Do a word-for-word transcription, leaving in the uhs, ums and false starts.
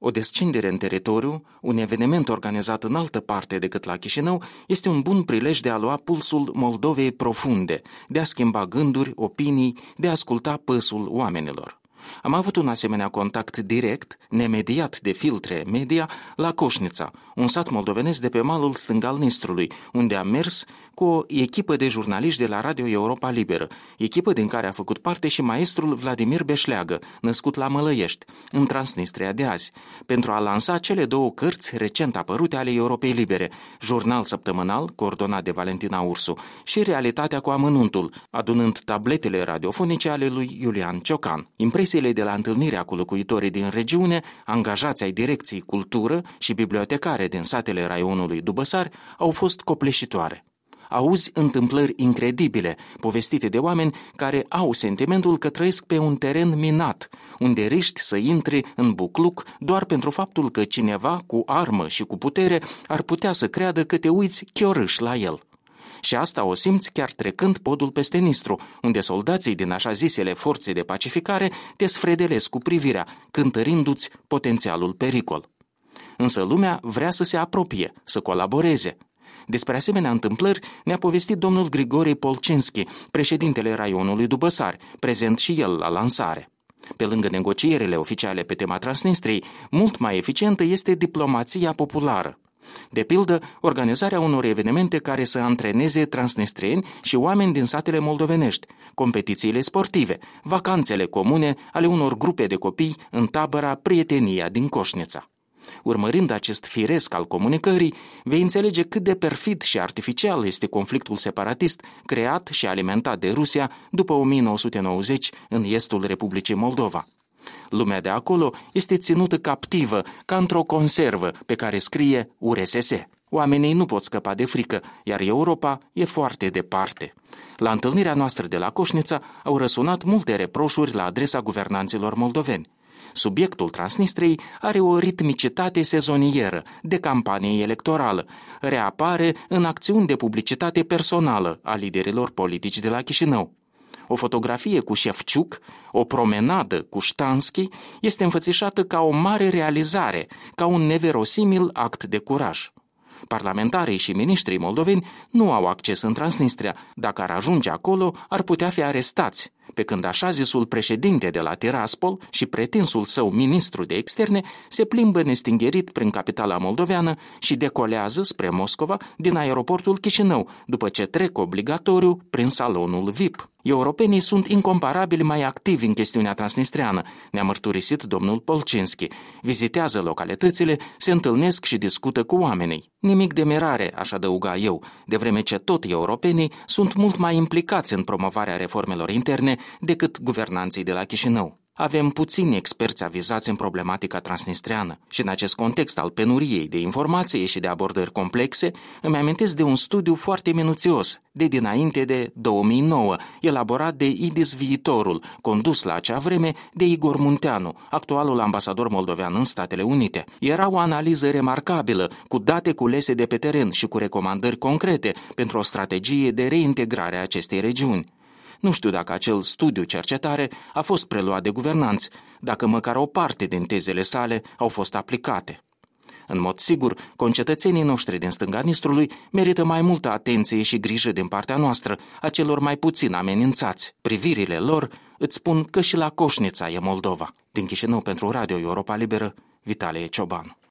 O descindere în teritoriu, un eveniment organizat în altă parte decât la Chișinău, este un bun prilej de a lua pulsul Moldovei profunde, de a schimba gânduri, opinii, de a asculta păsul oamenilor. Am avut un asemenea contact direct, nemediat de filtre media, la Coșnița, un sat moldovenesc de pe malul stâng al Nistrului, unde am mers cu o echipă de jurnaliști de la Radio Europa Liberă, echipă din care a făcut parte și maestrul Vladimir Beșleagă, născut la Mălăiești, în Transnistria de azi, pentru a lansa cele două cărți recent apărute ale Europei Libere, Jurnal săptămânal, coordonat de Valentina Ursu, și Realitatea cu amănuntul, adunând tabletele radiofonice ale lui Iulian Ciocan. Impresiile de la întâlnirea cu locuitorii din regiune, angajați ai Direcției Cultură și bibliotecare din satele raionului Dubăsari, au fost copleșitoare. Auzi întâmplări incredibile, povestite de oameni care au sentimentul că trăiesc pe un teren minat, unde riști să intri în bucluc doar pentru faptul că cineva cu armă și cu putere ar putea să creadă că te uiți chiorâș la el. Și asta o simți chiar trecând podul peste Nistru, unde soldații din așa zisele forțe de pacificare te sfredelesc cu privirea, cântărindu-ți potențialul pericol. Însă lumea vrea să se apropie, să colaboreze. Despre asemenea întâmplări ne-a povestit domnul Grigore Polcinski, președintele raionului Dubăsari, prezent și el la lansare. Pe lângă negocierile oficiale pe tema Transnistriei, mult mai eficientă este diplomația populară. De pildă, organizarea unor evenimente care să antreneze transnistrieni și oameni din satele moldovenești, competițiile sportive, vacanțele comune ale unor grupe de copii în tabăra Prietenia din Coșnița. Urmărind acest firesc al comunicării, vei înțelege cât de perfid și artificial este conflictul separatist creat și alimentat de Rusia după o mie nouă sute nouăzeci în estul Republicii Moldova. Lumea de acolo este ținută captivă ca într-o conservă pe care scrie U R S S. Oamenii nu pot scăpa de frică, iar Europa e foarte departe. La întâlnirea noastră de la Coșnița au răsunat multe reproșuri la adresa guvernanților moldoveni. Subiectul Transnistriei are o ritmicitate sezonieră, de campanie electorală, reapare în acțiuni de publicitate personală a liderilor politici de la Chișinău. O fotografie cu Șefciuc, o promenadă cu Ștanski, este înfățișată ca o mare realizare, ca un neverosimil act de curaj. Parlamentarii și miniștrii moldoveni nu au acces în Transnistria. Dacă ar ajunge acolo, ar putea fi arestați, pe când așa zisul președinte de la Tiraspol și pretinsul său ministru de externe se plimbă nestingerit prin capitala moldoveană și decolează spre Moscova din aeroportul Chișinău, după ce trec obligatoriu prin salonul V I P. Europenii sunt incomparabili mai activi în chestiunea transnistreană, ne-a mărturisit domnul Polcinski. Vizitează localitățile, se întâlnesc și discută cu oamenii. Nimic de mirare, aș adăuga eu, de vreme ce tot europenii sunt mult mai implicați în promovarea reformelor interne decât guvernanții de la Chișinău. Avem puțini experți avizați în problematica transnistreană și în acest context al penuriei de informație și de abordări complexe, îmi amintesc de un studiu foarte minuțios, de dinainte de două mii nouă, elaborat de I D I S Viitorul, condus la acea vreme de Igor Munteanu, actualul ambasador moldovean în Statele Unite. Era o analiză remarcabilă, cu date culese de pe teren și cu recomandări concrete pentru o strategie de reintegrare a acestei regiuni. Nu știu dacă acel studiu-cercetare a fost preluat de guvernanți, dacă măcar o parte din tezele sale au fost aplicate. În mod sigur, concetățenii noștri din stânga Nistrului merită mai multă atenție și grijă din partea noastră, a celor mai puțin amenințați. Privirile lor îți spun că și la Coșnița e Moldova. Din Chișinău pentru Radio Europa Liberă, Vitalie Ciobanu.